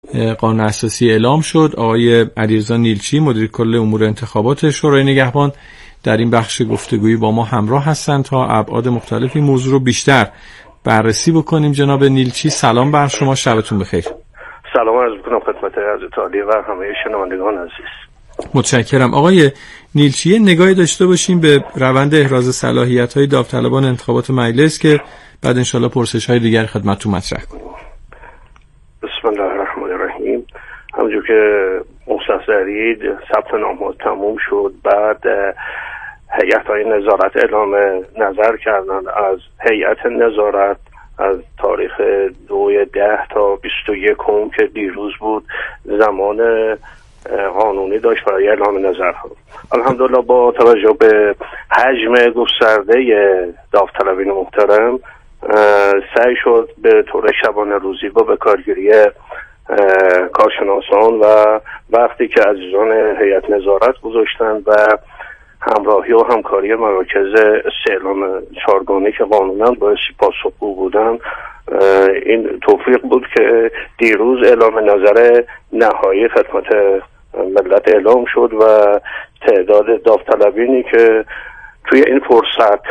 قانون اساسی اعلام شد. آقای علیرضا نیلچی مدیر کل امور انتخابات شورای نگهبان در این بخش گفتگویی با ما همراه هستند تا ابعاد مختلفی موضوع رو بیشتر بررسی بکنیم. جناب نیلچی سلام بر شما، شبتون بخیر. سلام عرض می‌کنم خدمت حضرت عالی و همه شنوندگان عزیز. متشکرم. آقای نیلچی نگاهی داشته باشیم به روند احراز صلاحیت‌های داوطلبان انتخابات مجلس که بعد انشالله پرسش‌های دیگر خدمتتون مطرح کنیم. بسم الله الرحمن الرحیم. همونجور که مستحضرید ثبت نام‌ها تموم شد، بعد هیئت‌های نظارت اعلام نظر کردند. از هیئت نظارت از تاریخ 2/10 تا 21 که دیروز بود زمان قانونی داشت برای اعلام نظرها. الحمدلله با توجه به حجم گسترده داوطلبین محترم سعی شد به طور شبانه روزی با به کارگیری کارشناسان و وقتی که عزیزان هیئت نظارت گذاشتن و همراهی و همکاری مراکز استعلام چهارگانه که قانونا بایستی پاسخگو بودن، این توفیق بود که دیروز اعلام نظر نهایی خدمت ملت اعلام شد و تعداد داوطلبینی که توی این فرصت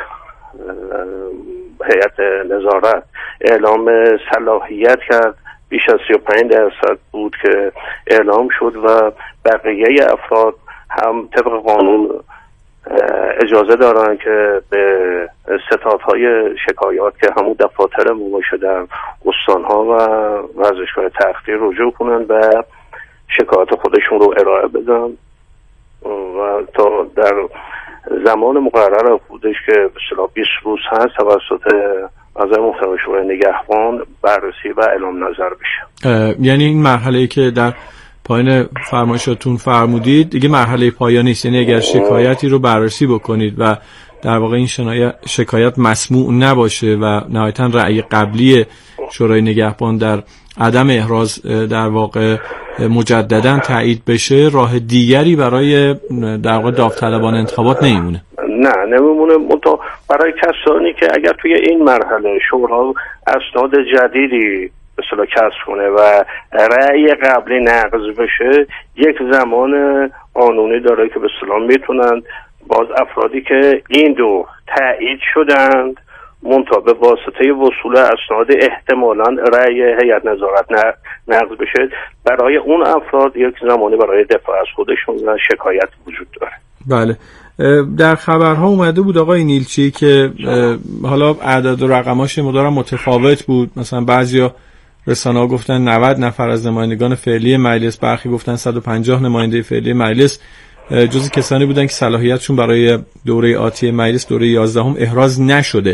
هیئت نظارت اعلام صلاحیت کرد بیش از 35% بود که اعلام شد و بقیه افراد هم طبق قانون اجازه دارن که به ستادهای شکایات که همون دفاتر مماشا در استانها و ورزشگاه تختی رجوع کنن و شکایات خودشون رو ارائه بدن و تا در زمان مقرر خودش که به اصطلاح 20 روز هست توسط اعضای محترم شورای نگهبان بررسی و اعلام نظر بشه. یعنی این مرحله‌ای که در پایین فرمایشاتون فرمودید دیگه مرحله پایانی است، یعنی اگر شکایتی رو بررسی بکنید و در واقع این شکایت مسموع نباشه و نهایتاً رأی قبلی شورای نگهبان در عدم احراز در واقع مجدداً تایید بشه، راه دیگری برای در واقع داوطلبان انتخابات نمیمونه. نه نمیمونه، منتها برای کسانی که اگر توی این مرحله شورا اسناد جدیدی به اصطلاح کسب کنه و رأی قبلی نقض بشه، یک زمان قانونی داره که به اصطلاح میتونن باز افرادی که این دو تایید شدند منتها به واسطه وصول اسناد احتمالاً رأی هیئت نظارت نقض بشه، برای اون افراد یک زمانی برای دفاع از خودشون و شکایت وجود داره. بله. در خبرها اومده بود آقای نیلچی که حالا اعداد و رقماش مدارم متفاوت بود، مثلا بعضیا رسانه‌ها گفتن 90 نفر از نمایندگان فعلی مجلس، برخی گفتن 150 نماینده فعلی مجلس جزو کسانی بودن که صلاحیتشون برای دوره آتی مجلس دوره 11 احراز نشده.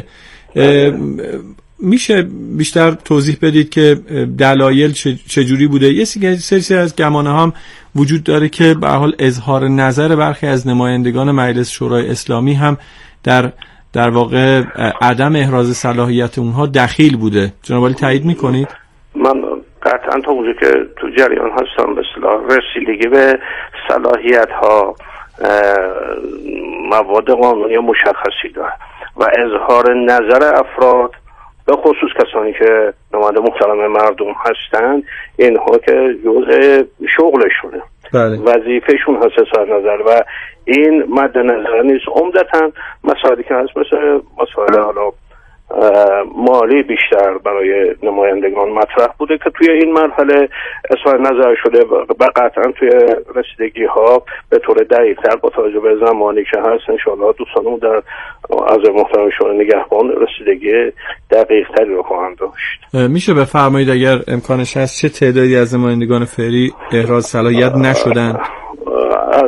میشه بیشتر توضیح بدید که دلایل چجوری بوده؟ یه سری از گمانه هم وجود داره که به حال اظهار نظر برخی از نمایندگان مجلس شورای اسلامی هم در واقع عدم احراز صلاحیت اونها دخیل بوده. جناب عالی تایید میکنید؟ من قطعا تا اونجا که تو جریان هستم به اصطلاح رسیدگی به صلاحیت ها مواد قانونی مشخصی داره و اظهار نظر افراد به خصوص کسانی که نماینده محترم مردم هستند، اینها که جزء شغلشونه، بله. وظیفهشون هست اظهار نظر و این مد نظر نیست. عمدتاً مسائلی که هست مثل مسائل حالا مالی بیشتر برای نمایندگان مطرح بوده که توی این مرحله اظهار نظر شده و قطعا توی رسیدگی ها به طور دقیق‌تر با توجه به زمانی که هست انشاءالله دوستانمون در از محترم شورای نگهبان رسیدگی دقیق‌تری رو خواهند داشت. میشه بفرمایید اگر امکانش هست چه تعدادی از نمایندگان فعلی احراز صلاحیت نشدن؟ از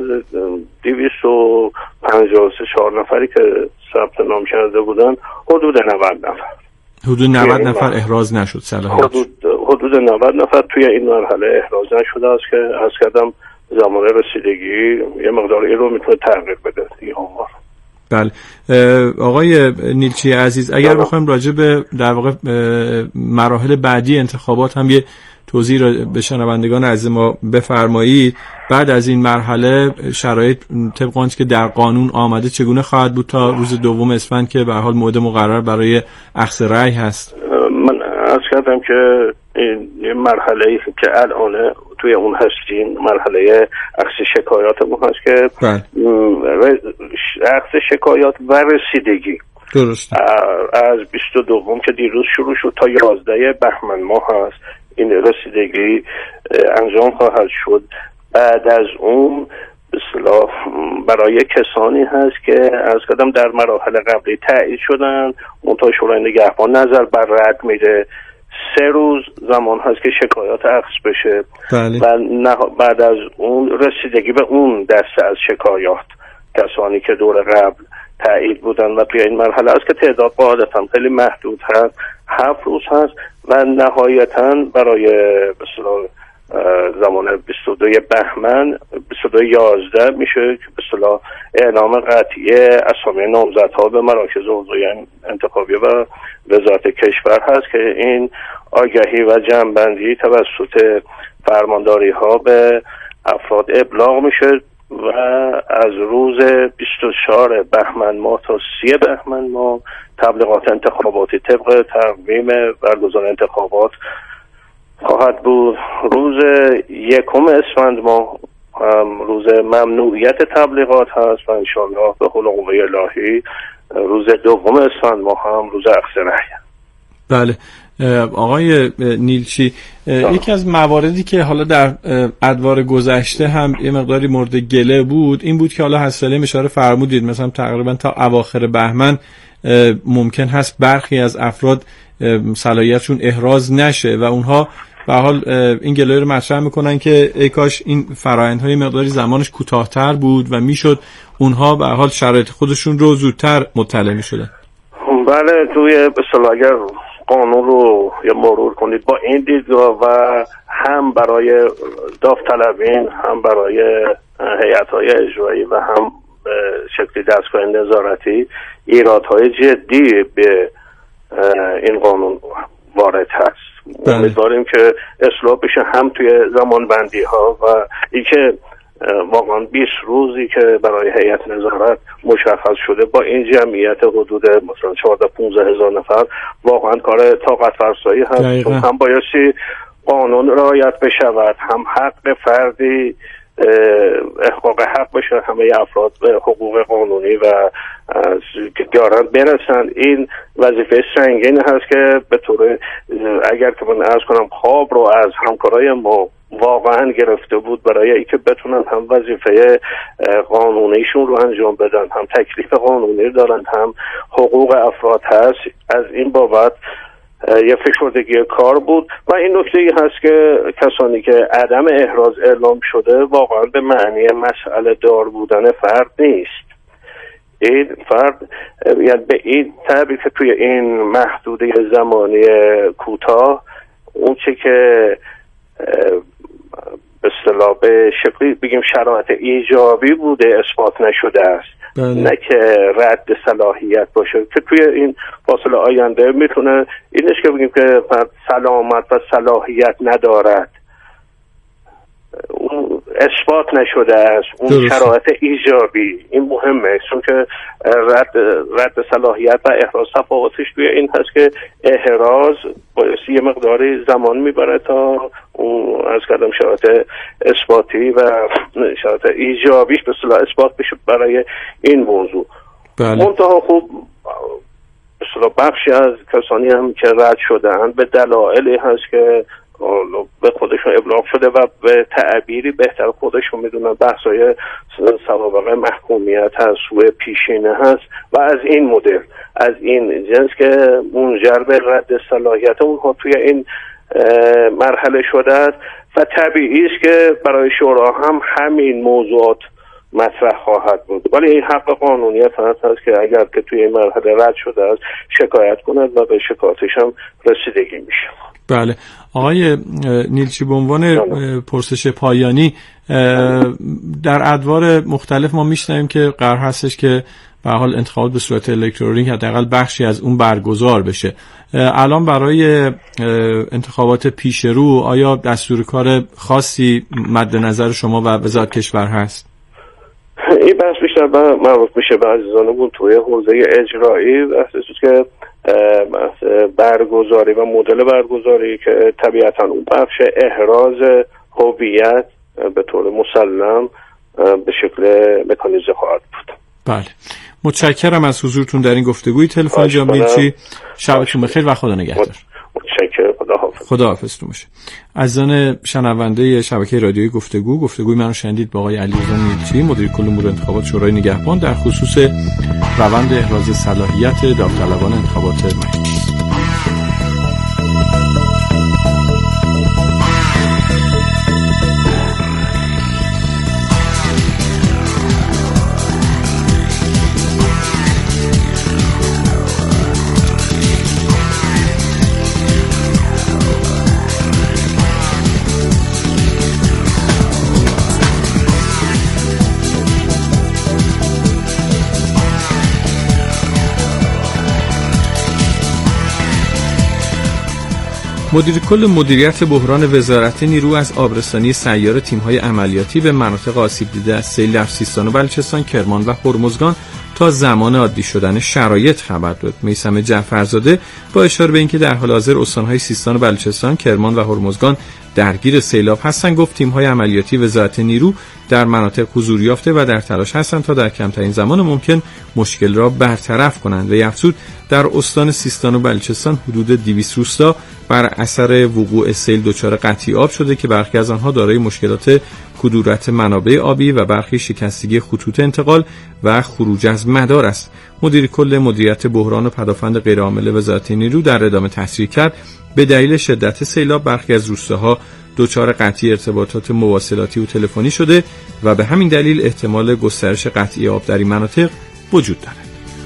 254 نفری که ثبت نام کرده بودن حدود 90 نفر. حدود 90 نفر احراز نشد صلاحیت. حدود 90 نفر توی این مرحله احراز نشده است که عرض کردم زمان رسیدگی یه مقداری رو میتونه تغییر بده دیگه آمار. بله. آقای نیلچی عزیز اگر بخوایم راجع به در واقع مراحل بعدی انتخابات هم یه توضیح را به شنوندگان عزیز ما بفرمایید، بعد از این مرحله شرایط طبق آنچه که در قانون آمده چگونه خواهد بود تا روز 2 اسفند که به حال موعد مقرر برای اخذ رأی هست؟ من عرض کردم که این مرحله که الان توی اون هستیم مرحله اخذ شکایات ما هست که اخذ شکایات و رسیدگی درست از 22 که دیروز شروع شد تا 11 بهمن ماه هست. این رسیدگی انجام خواهد شد. بعد از اون به اصطلاح برای کسانی هست که از قدم در مراحل قبلی تایید شدن منتها شورای نگهبان نظر بر رد میده. 3 روز زمان هست که شکایات اخذ بشه. بله. و بعد از اون رسیدگی به اون دسته از شکایات کسانی که دور قبل تایید بودن و توی این مرحله است که تعداد قاعدتا خیلی محدود هست 7 روز هست و نهایتا برای به اصطلاح زمان 22 بهمن 22/11 میشه که به اصطلاح اعلام قطعی اسامی نامزدها به مراکز حوزه انتخابی و وزارت کشور هست که این آگهی و جمع‌بندی توسط فرمانداری ها به افراد ابلاغ میشه و از روز 24 بهمن ماه تا 30 بهمن ماه تبلیغات انتخاباتی طبق تقویم برگزار انتخابات خواهد بود. روز 1 اسفند ماه روز ممنوعیت تبلیغات هست و انشاءالله به حول قوه الهی روز 2 اسفند ماه هم روز اخذ رأی. بله آقای نیلچی، یکی از مواردی که حالا در ادوار گذشته هم یه مقداری مورد گله بود این بود که حالا حسالیم اشاره فرمودید مثلا تقریبا تا اواخر بهمن ممکن هست برخی از افراد صلاحیتشون احراز نشه و اونها به حال این گله رو مطرح میکنن که ای کاش این فرآیندهای مقداری زمانش کوتاه‌تر بود و میشد اونها به حال شرایط خودشون رو زودتر مطلع میشدن. بله توی به اصطلاح اگر قانون رو یا مرور کنید با این دیدگاه و هم برای داوطلبین هم برای هیئت‌های اجرایی و هم به شکلی دستگاه نظارتی ایرادهای جدی به این قانون وارد هست. امیدواریم که اصلاح بشه هم توی زمان بندی ها و اینکه واقعا 20 روزی که برای هیئت نظارت مشخص شده با این جمعیت حدود مثلا 14-15 هزار نفر واقعا کار طاقت فرسایی هست. چون هم بایستی قانون رعایت بشود هم حق فردی احقاق حق بشه همه افراد به حقوق قانونی و که دارن برسن. این وظیفه سنگین هست که به طور اگر که من عرض کنم خواب رو از همکارای ما واقعا گرفته بود برای اینکه بتونن هم وظیفه قانونیشون رو انجام بدن هم تکلیف قانونی دارن هم حقوق افراد هست. از این بابت یه فشردگی کار بود و این نکته ای هست که کسانی که عدم احراز اعلام شده واقعا به معنی مسئله دار بودن فرد نیست. این فرد یعنی به این تعبیر که توی این محدوده زمانی کوتاه اون چه که به اصطلاح به شکلی بگیم شرایط ایجابی بوده اثبات نشده است. نه که رد صلاحیت باشه که توی این فاصله آینده میتونه اینش که بگیم که فرد سلامت و صلاحیت ندارد اون اثبات نشده است اون درست. شرایط ایجابی این مهمه چون که رد صلاحیت و احراز تفاوتش توی این هست که احراز بایستی یه مقداری زمان میبره تا اون از کردم شرایط اثباتی و شرایط ایجابیش به اصطلاح اثبات بشه برای این موضوع. منتها خوب به اصطلاح بخشی از کسانی هم که رد شدن به دلایلی هست که به خودشون ابلاغ شده و به تعبیری بهتر خودشون میدونن بحثای سوابق محکومیت هست سوء پیشینه هست و از این مدل از این جنس که منجر به رد صلاحیت اونها توی این مرحله شده است و طبیعی است که برای شورا هم همین موضوعات مطرح خواهد بود. ولی این حق قانونی فرد هست که اگر که توی این مرحله رد شده است شکایت کند و به شکایتش هم رسیدگی میشه. بله آقای نیلچی به عنوان پرسش پایانی در ادوار مختلف ما میشنویم که قرار هستش که به حال انتخابات به صورت الکترونیک حداقل بخشی از اون برگزار بشه. الان برای انتخابات پیش رو آیا دستور کار خاصی مد نظر شما و وزارت کشور هست؟ این بحث بیشتر مربوط میشه به عزیزانمون توی حوزه اجرایی بحثی که برگزاری و مدل برگزاری که طبیعتا اون بخش احراز هویت به طور مسلم به شکل مکانیزه خواهد بود. بله، متشکرم از حضورتون در این گفتگوی تلفن جناب میرچی. شبتون بخیر و خدا نگهدار. متشکرم. خداحافظتون باشه. عزیزان شنونده شبکه رادیویی گفتگوی من رو شنیدید با آقای علیرضا میرچی، مدیر کل امور انتخابات شورای نگهبان، در خصوص روند احراز صلاحیت داوطلبان انتخابات مجلس. مدیر کل مدیریت بحران وزارت نیرو از آبرسانی سیار تیم‌های عملیاتی به مناطق آسیب دیده از سیل در سیستان و بلوچستان، کرمان و هرمزگان تا زمان عادی شدن شرایط خبر داد. میثم جعفرزاده با اشاره به اینکه در حال حاضر استان‌های سیستان و بلوچستان، کرمان و هرمزگان درگیر سیلاب هستند، گفت تیم‌های عملیاتی وزارت نیرو در مناطق حضور یافته و در تلاش هستند تا در کمترین زمان ممکن مشکل را برطرف کنند. و افزود در استان سیستان و بلوچستان حدود 200 روستا بر اثر وقوع سیل دچار قطعی آب شده که برخی از آنها دارای مشکلات کدورت منابع آبی و برخی شکستگی خطوط انتقال و خروج از مدار است. مدیر کل مدیریت بحران و پدافند غیرعامل وزارت نیرو در ادامه تصریح کرد به دلیل شدت سیلاب برخی از روستاها دچار قطعی ارتباطات مواصلاتی و تلفنی شده و به همین دلیل احتمال گسترش قطعی آب در این مناطق وجود دارد.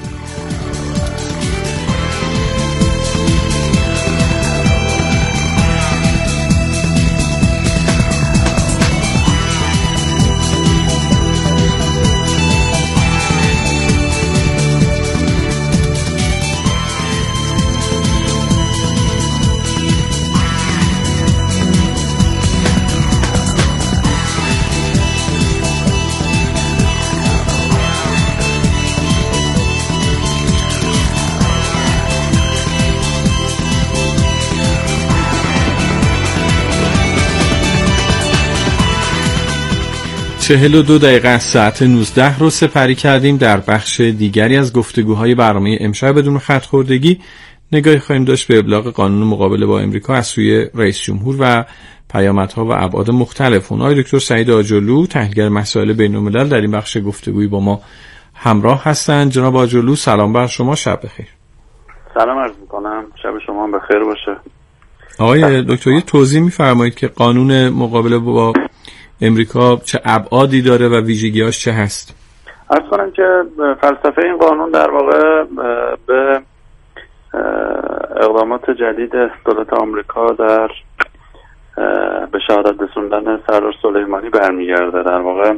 42 دقیقه از ساعت 19 رو سپری کردیم. در بخش دیگری از گفتگوهای برنامه امشب بدون خط خوردگی نگاهی خواهیم داشت به ابلاغ قانون مقابله با امریکا از سوی رئیس جمهور و پیامدها و ابعاد مختلف اون. آقای دکتر سعید آجرلو، تحلیلگر مسائل بین‌الملل، در این بخش گفتگویی با ما همراه هستند. جناب آجرلو، سلام بر شما، شب بخیر. سلام عرض می‌کنم، شب شما هم بخیر باشه. آقای دکتر، یه توضیح می‌فرمایید که قانون مقابله با امریکا چه ابعادی داره و ویژگی‌هاش چه هست؟ عرض کنم که فلسفه این قانون در واقع به اقدامات جدید دولت آمریکا در به شهادت رسوندن سردار سلیمانی برمیگرده. در واقع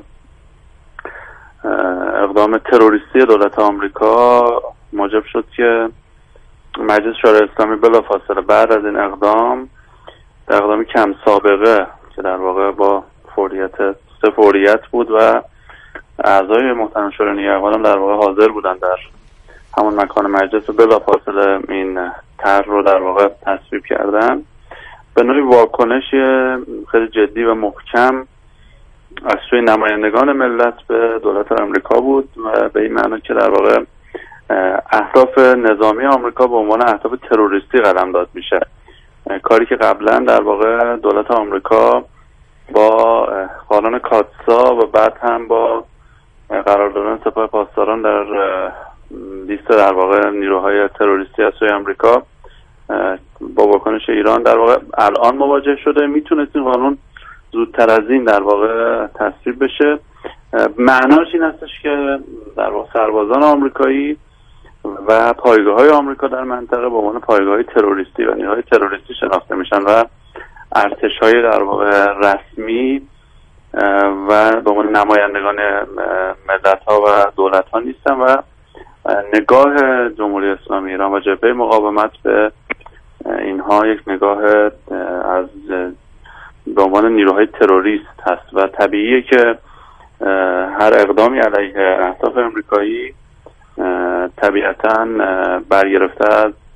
اقدام تروریستی دولت آمریکا موجب شد که مجلس شورای اسلامی بلافاصله بعد از این اقدام کم سابقه که در واقع با فوریت بود و اعضای محترم شورای نگهبان در واقع حاضر بودن در همون مکان مجلس و بلافاصله این طرح رو در واقع تصویب کردن. به نوعی واکنش خیلی جدی و محکم از سوی نمایندگان ملت به دولت آمریکا بود و به این معنی که در واقع اهداف نظامی آمریکا به عنوان اهداف تروریستی قلمداد میشه، کاری که قبلا در واقع دولت آمریکا با قانون کاتسا و بعد هم با قرار دادن سپاه پاسداران در لیست در واقع نیروهای تروریستی از سوی آمریکا با واکنش ایران در واقع الان مواجه شده. میتونست این قانون زودتر از این در واقع تصویب بشه. معناش این هستش که در واقع سربازان آمریکایی و پایگاه‌های آمریکا در منطقه به عنوان پایگاه‌های تروریستی و نیروهای تروریستی شناخته میشن و ارتش‌های در واقع رسمی و به عنوان نمایندگان ملت‌ها و دولت‌ها نیستن و نگاه جمهوری اسلامی ایران و جبهه مقاومت به اینها یک نگاه از به عنوان نیروهای تروریست هست و طبیعیه که هر اقدامی علیه اهداف امریکایی طبیعتاً برگرفته از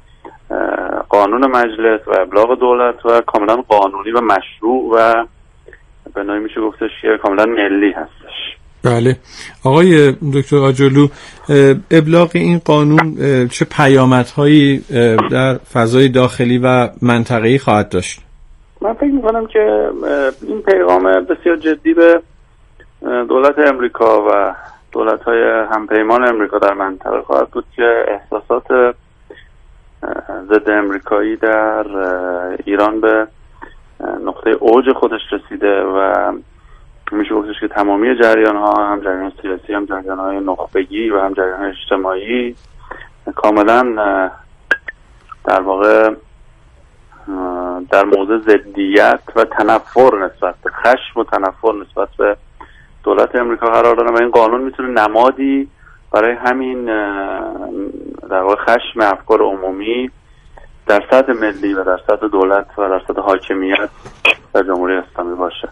قانون مجلس و ابلاغ دولت و کاملا قانونی و مشروع و به نوعی میشه گفتش که کاملا ملی هستش. بله آقای دکتر آجرلو، ابلاغ این قانون چه پیامدهایی در فضای داخلی و منطقه‌ای خواهد داشت؟ من فکر میکنم که این پیغام بسیار جدی به دولت امریکا و دولت‌های همپیمان امریکا در منطقه خواهد بود که احساسات ضد امریکایی در ایران به نقطه اوج خودش رسیده و میشه گفتش که تمامی جریان‌ها، هم جریان سیاسی، هم جریان‌های نخبگی و هم جریان اجتماعی کاملا در واقع در موضع ضدیت و تنفر نسبت به خشم و تنفر نسبت به دولت امریکا قرار دارن و این قانون میتونه نمادی برای همین در واقع خشم افکار عمومی در سطح ملی و در سطح دولت و در سطح حاکمیت در جمهوری اسلامی باشه.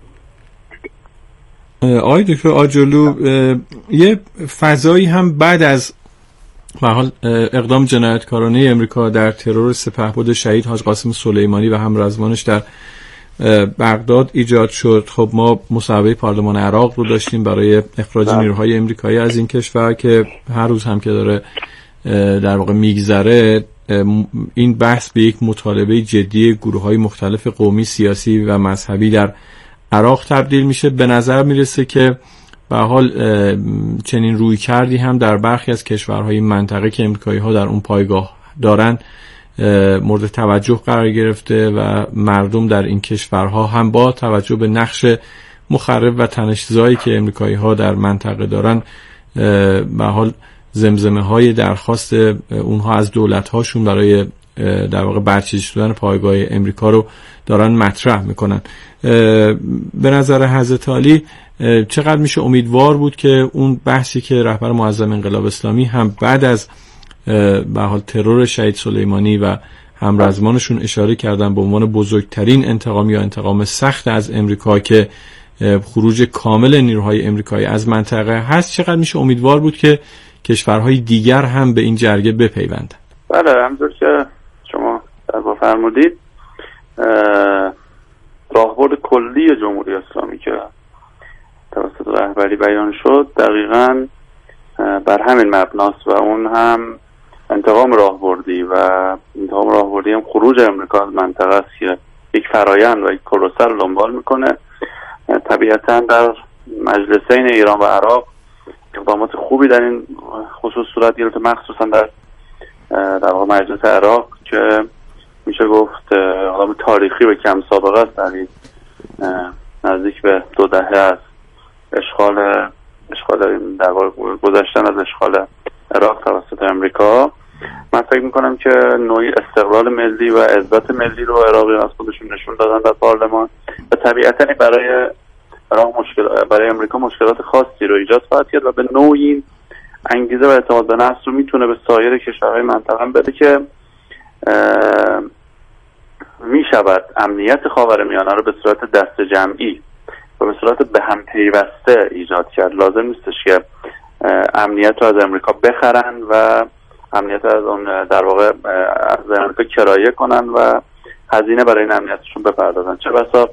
آقای دکتر آجرلو، یه فضایی هم بعد از به حال اقدام جنایتکارانه امریکا در ترور سپهبد شهید حاج قاسم سلیمانی و همرزمانش در بغداد ایجاد شد. خب ما مصوبه پارلمان عراق رو داشتیم برای اخراج نیروهای امریکایی از این کشور که هر روز هم که داره در واقع میگذره این بحث به یک مطالبه جدی گروه‌های مختلف قومی، سیاسی و مذهبی در عراق تبدیل میشه. به نظر میرسه که به حال چنین روی کردی هم در برخی از کشورهای منطقه که امریکایی‌ها در اون پایگاه دارن مورد توجه قرار گرفته و مردم در این کشورها هم با توجه به نقش مخرب و تنش‌زایی که امریکایی‌ها در منطقه دارن به حال زمزمه‌های درخواست اونها از دولت‌هاشون برای در واقع برچیده شدن پایگاه امریکا رو دارن مطرح میکنن. به نظر حضرت عالی چقدر میشه امیدوار بود که اون بحثی که رهبر معظم انقلاب اسلامی هم بعد از به حال ترور شهید سلیمانی و همرزمانشون اشاره کردن به عنوان بزرگترین انتقام یا انتقام سخت از امریکا که خروج کامل نیروهای امریکایی از منطقه هست، چقدر میشه امیدوار بود که کشورهای دیگر هم به این جرگه بپیوندند؟ بله، همونطور که شما در واقع فرمودید راهبرد کلی جمهوری اسلامی که توسط رهبری بیان شد دقیقاً بر همین مبناست و اون هم انتقام راهبردی و انتقام راهبردی هم خروج امریکا از منطقه است که یک فرایند و یک پروسه رو دنبال میکنه. طبیعتاً در مجلسین ایران و عراق اقدامات خوبی در این خصوص صورت گرفته، مخصوصا در واقع مجلس عراق که میشه گفت اقدام تاریخی و کم سابقه است، در نزدیک به 2 دهه است اشغال در واقع گذشتن از اشغال عراق توسط امریکا. من فکر میکنم که نوعی استقلال ملی و عزت ملی رو عراقیان از خودشون نشون دادن در پارلمان و طبیعتاً برای امریکا مشکلات خاصی رو ایجاد خواهد کرد و به نوعی انگیزه و اعتماد به نفس رو میتونه به سایر کشورهای منطقه بده که میشود امنیت خاورمیانه رو به صورت دست جمعی و به صورت به هم پیوسته ایجاد کرد. لازم نیستش که امنیت رو از امریکا بخرن و امنیت رو از اون در واقع از امریکا کرایه کنن و هزینه برای این امنیتشون بپردازن. چه بسا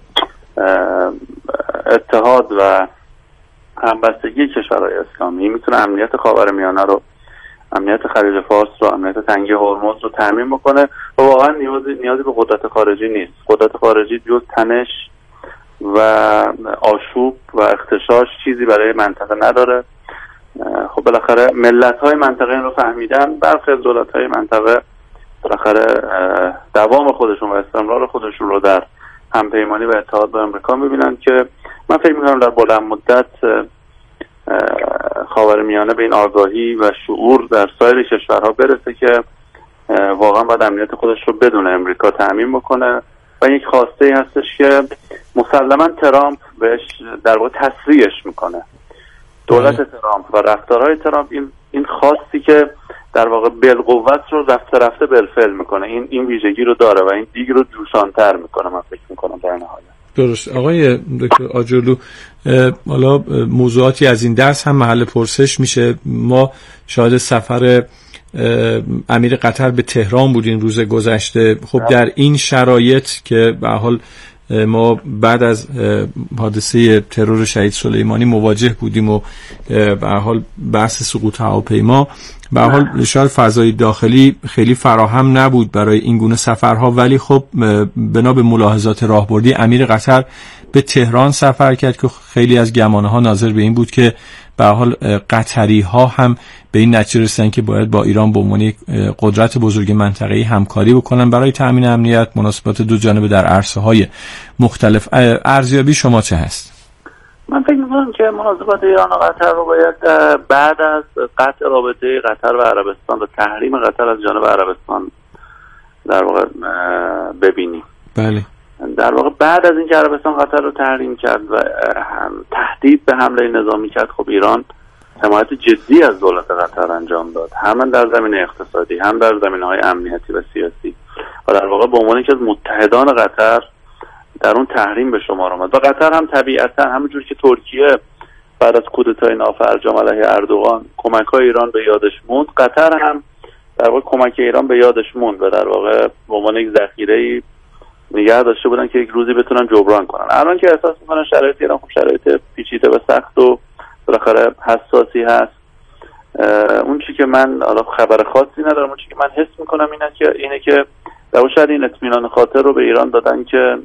اتحاد و همبستگی کشورهای اسلامی میتونه امنیت خاورمیانه رو، امنیت خلیج فارس رو، امنیت تنگه هرمز رو تامین بکنه و واقعا نیازی به قدرت خارجی نیست. قدرت خارجی جز تنش و آشوب و اغتشاش چیزی برای منطقه نداره. خب بالاخره ملت‌های منطقه این رو فهمیدن، برخی از دولت‌های منطقه بالاخره دوام خودشون و استمرار خودشون رو در همپیمانی و اتحاد با امریکا می‌بینن که من فکر می‌کنم در بلند مدت خاورمیانه به این آگاهی و شعور در سایر کشورها برسه که واقعا باید امنیت خودش رو بدون امریکا تأمین بکنه و یک خواسته ای هستش که مسلما ترامپ بهش در واقع تسریعش میکنه. دولت ترامپ و رفتارهای ترامپ این خواستی که در واقع بالقوت رو رفته بالفعل میکنه، این ویژگی رو داره و این دیگ رو جوشان‌تر میکنه. من فکر میکنم در نهایت درست. آقای دکتر آجرلو، حالا موضوعاتی از این درس هم محل پرسش میشه. ما شاهد سفر امیر قطر به تهران بود این روز گذشته. خب در این شرایط که به حال ما بعد از حادثه ترور شهید سلیمانی مواجه بودیم و به حال بحث سقوط هواپیما، به حال شاید فضای داخلی خیلی فراهم نبود برای این گونه سفرها، ولی خب بنا به ملاحظات راهبردی امیر قطر به تهران سفر کرد که خیلی از گمانه‌ها ناظر به این بود که به حال قطری‌ها هم به این نتیجه رسیدن که باید با ایران به عنوان قدرت بزرگ منطقه‌ای همکاری بکنن برای تأمین امنیت مناسبات دو جانبه در عرصه‌های مختلف. ارزیابی شما چه هست؟ من فکر می‌کنم که مناسبات ایران و قطر رو باید بعد از قطع رابطه قطر و عربستان و تحریم قطر از جانب عربستان در واقع ببینیم. بله. در واقع بعد از اینکه عربستان قطر رو تحریم کرد و تهدید به حمله نظامی کرد، خب ایران حمایت جدی از دولت قطر انجام داد، هم در زمینه اقتصادی هم در زمینه‌های امنیتی و سیاسی، و در واقع به عنوان یکی از متحدان قطر در اون تحریم به شمار آمد. و قطر هم طبیعتا همونجور که ترکیه بعد از کودتای نافرجام علیه اردوغان کمک‌های ایران به یادش موند، قطر هم در واقع کمک ایران به یادش موند و در واقع به عنوان یک ذخیره‌ای نگه داشته بودن که یک روزی بتونن جبران کنن. الان که احساس میکنن شرایط ایران خب شرایط پیچیده و سخت و بالاخره حساسی هست، اون چی که من حالا خبر خاصی ندارم، اون چی که من حس میکنم اینه که در واقع شاید این اطمینان خاطر رو به ایران دادن که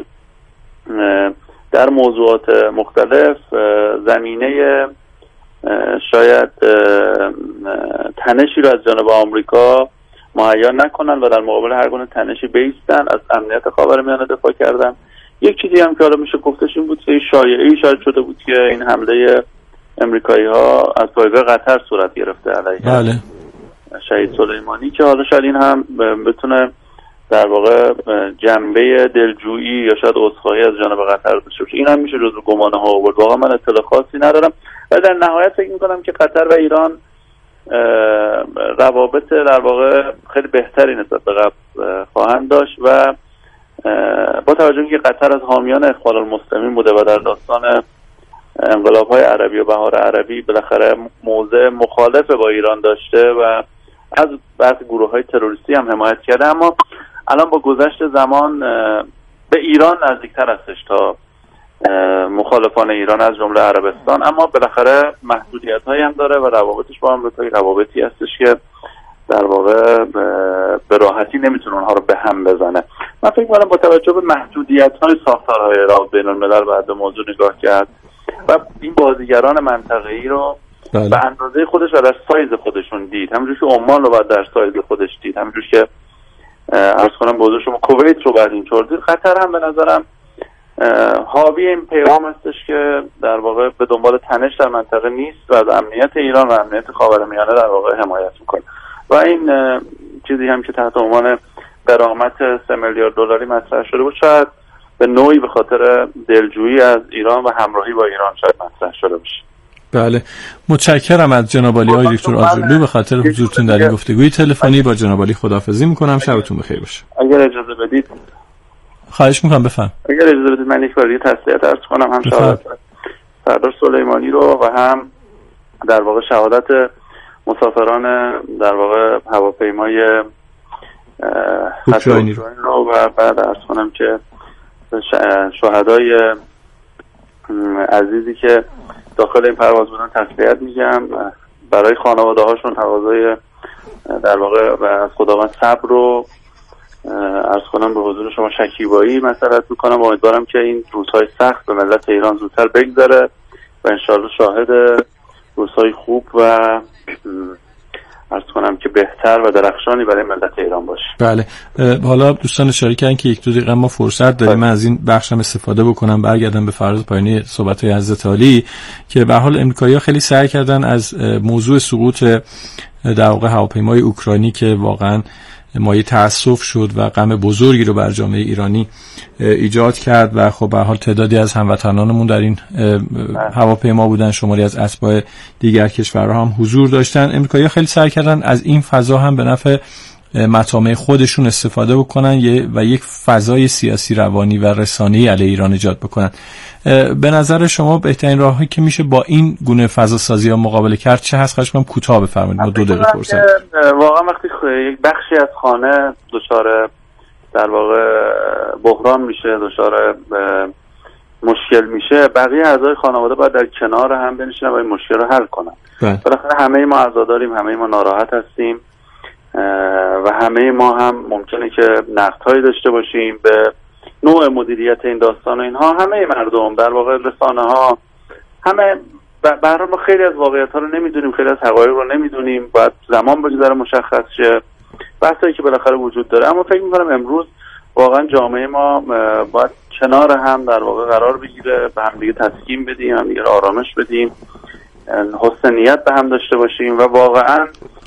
در موضوعات مختلف زمینه شاید تنشی رو از جانب آمریکا مهیا نکنن و در مقابل هر گونه تنشی بیستن، از امنیت خاورمیانه دفاع کردن. یک چیزی هم که حالا میشه گفتش این بود که شایعه‌ای شاید شده بود که این حمله امریکایی‌ها از پایگاه قطر صورت گرفته علیه شهید سلیمانی، که حالا شاید این هم بتونه در واقع جنبه دلجویی یا شاید عذرخواهی از جانب قطر داشته باشه. این هم میشه جزو گمانه‌ها آورد. واقعا من اطلاع خاصی ندارم و در نهایت فکر می‌کنم که قطر و ایران روابط در واقع خیلی بهتری نسبت به قبل خواهند داشت و با توجه به که قطر از حامیان اخوان المسلمین بوده و در داستان انقلاب‌های عربی و بهار عربی بالاخره موضع مخالف با ایران داشته و از بعضی گروه‌های تروریستی هم حمایت کرده، اما الان با گذشت زمان به ایران نزدیکتر هستش تا مخالفان ایران از جمله عربستان، اما بالاخره محدودیت‌هایی هم داره و روابطش با آمریکا روابطی هستش که در واقع به راحتی نمیتونه اونها رو به هم بزنه. من فکر می‌کنم با توجه به محدودیت‌های ساختارهای روابط بین‌الملل باید به موضوع نگاه کرد و این بازیگران منطقه‌ای رو به اندازه خودش و در سایز خودشون دید. همونجور که عمان رو باید در سایز خودش دید، همونجور که عرض کنم بازار شما کویت رو باید اینطور دید. قطر هم به نظرم حاوی این پیغام هستش که در واقع به دنبال تنش در منطقه نیست و از امنیت ایران و امنیت خاورمیانه در واقع حمایت میکنه و این چیزی هم که تحت عنوان غرامت 3 میلیارد دلاری مطرح شده بود شاید به نوعی به خاطر دلجویی از ایران و همراهی با ایران شاید مطرح شده باشه. بله، متشکرم از جناب عالی آقای دکتر آجرلو به خاطر حضورتون در این گفتگوی تلفنی. با جناب عالی خداحافظی میکنم، شبتون بخیر باشه. اگر اجازه بدید خواهش میکنم بفهم. اگر اجازه بدید من یک بار تسلیت عرض کنم، هم شهادت سردار سلیمانی رو و هم در واقع شهادت مسافران در واقع هواپیمای اوکراینی رو و بعد عرض کنم که شهدای عزیزی که داخل این پرواز بودن تسلیت میگم. برای خانواده هاشون تقاضای در واقع و از خداوند صبر رو عرض کنم به حضور شما شکیبایی مسئلت میکنم. امیدوارم که این روزهای سخت به ملت ایران زودتر بگذره و انشاءالله شاهد روزهای خوب و عرض کنم که بهتر و درخشانی برای ملت ایران باشه. بله، حالا دوستان اشاره کردن که 1-2 دقیقه ما فرصت داریم، من از این بخشم استفاده بکنم برگردم به فراز پایانی صحبت‌های حضرت عالی که به حال امریکایی‌ها خیلی سعی کردن از موضوع سقوط در واقع هواپیمای اوکراینی که واقعا مایه تأسف شد و غم بزرگی رو بر جامعه ایرانی ایجاد کرد و خب به حال تعدادی از هموطنانمون در این هواپیما بودن، شماری از اتباع دیگر کشورها هم حضور داشتن. امریکایی‌ها خیلی سعی کردن از این فضا هم به نفع مطامع خودشون استفاده بکنن و یک فضای سیاسی روانی و رسانه‌ای علیه ایران ایجاد بکنن. به نظر شما بهترین راهی که میشه با این گونه فضا سازی ها مقابله کرد چه هست؟ خواهش می‌کنم کوتاه بفرمایید، ما 2 دقیقه فرصت. واقعا وقتی یک بخشی از خانه دچار در واقع بحران میشه، دچار مشکل میشه، بقیه اعضای خانواده باید در کنار هم بنشینن و این مشکل رو حل کنن. بالاخره همه ما عزاداریم، همه ما ناراحت هستیم و همه ما هم ممکنه که نقدهایی داشته باشیم به نوع مدیریت این داستان و اینها. همه مردم در واقع، رسانه ها، همه برای ما خیلی از واقعیت ها رو نمیدونیم، خیلی از حقایق رو نمیدونیم، باید زمان بگذره مشخص شه، بحثایی که بالاخره وجود داره. اما فکر میکنم امروز واقعا جامعه ما باید کنار هم در واقع قرار بگیره، به هم دیگه تسکین بدیم، هم دیگه آرامش بدیم، حسن نیت به هم داشته باشیم و واقعا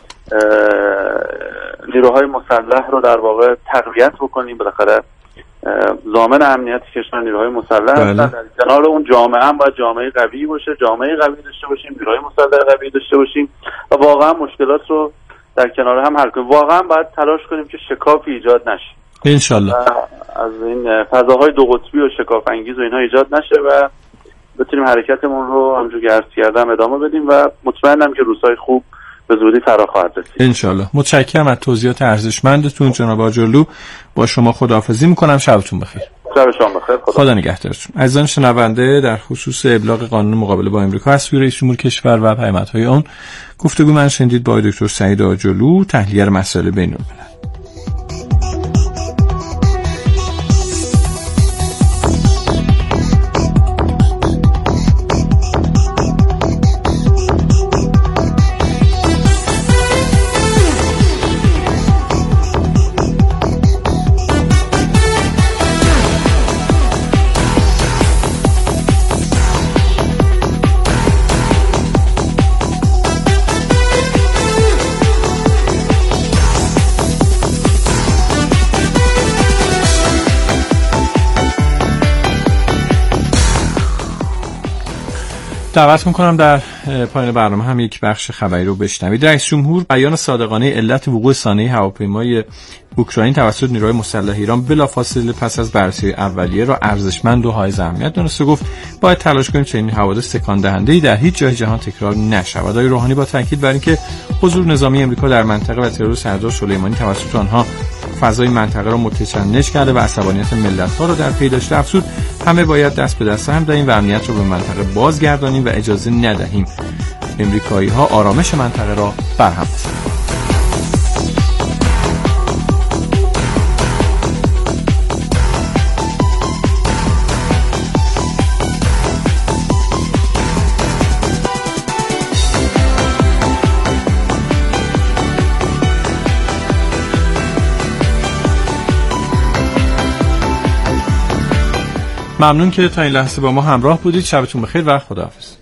نیروهای مسلح رو در واقع تقویت بکنیم. بالاخره ضامن امنیت کشور نیروهای مسلح هستن. در کنار اون جامعه هم باید جامعه قوی باشه، جامعه قوی داشته باشیم، نیروهای مسلح قوی داشته باشیم و واقعا مشکلات رو در کنار هم حل کنیم. واقعا باید تلاش کنیم که شکافی ایجاد نشه، انشالله از این فضاهای دو قطبی و شکاف انگیز و اینها ایجاد نشه و بتونیم حرکتمون رو همونجوری که عرض کردم ادامه بدیم و مطمئنم که روزهای خوب به زودی فرا خواهد رسید انشالله. متشکرم از توضیحات ارزشمندتون جناب آجرلو. با شما خداحافظی میکنم. شبتون بخیر. شب شما بخیر. خدا نگهدارتون. عزیزان شنونده، در خصوص ابلاغ قانون مقابله با امریکا از سوی رئیس جمهور کشور و پیامدهای آن گفتگو من شنیدید با دکتر سعید آجرلو، تحلیلگر مسائل بین‌الملل. دعوت میکنم در پایان برنامه هم یک بخش خبری رو بشنوید. رئیس جمهور بیان صادقانه علت وقوع سانحه هواپیمای اوکراین توسط نیروهای مسلح ایران بلافاصله پس از بررسی اولیه را ارزشمند و حائز اهمیت دونست و گفت باید تلاش کنیم چنین حوادث تکان دهنده‌ای در هیچ جای جهان تکرار نشود. آقای روحانی با تاکید بر اینکه حضور نظامی امریکا در منطقه و ترور سردار سلیمانی توسط آنها فضای منطقه را متشنج کرده و عصبانیت ملت‌ها را در پی داشته افزود همه باید دست به دست هم دهیم و امنیت را به منطقه بازگردانیم و اجازه ندهیم امریکایی‌ها آرامش منطقه را برهم بزنند. ممنون که تا این لحظه با ما همراه بودید. شبتون بخیر و خداحافظ.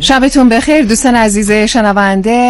شبتون بخیر دوستان عزیز شنونده.